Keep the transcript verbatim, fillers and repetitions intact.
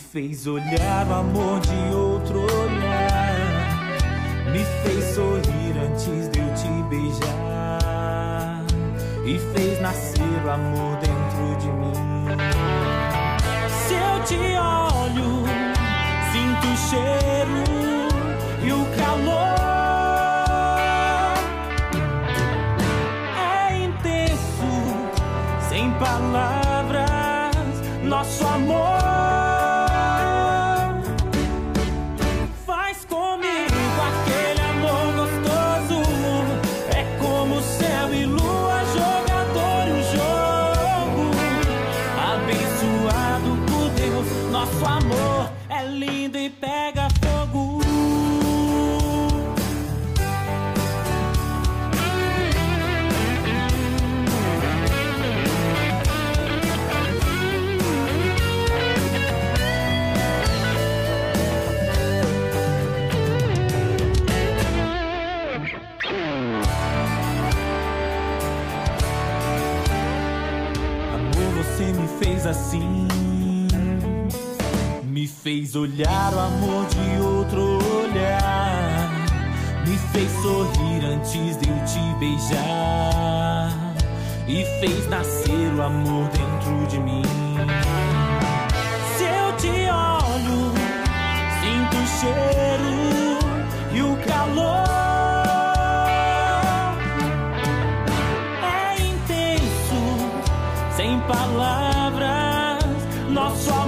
fez olhar o amor de outro olhar, me fez sorrir antes de eu te beijar e fez nascer o amor dentro de mim. Se eu te olho, sinto o cheiro e o calor. É intenso, sem palavras, nosso amor. Faz comigo aquele amor gostoso. É como céu e lua, jogador e um jogo. Abençoado por Deus, nosso amor é lindo e pega fogo. Você me fez assim, me fez olhar o amor de outro olhar, me fez sorrir antes de eu te beijar e fez nascer o amor dentro de mim. Se eu te olho, sinto o cheiro e o calor. Sem palavras, nosso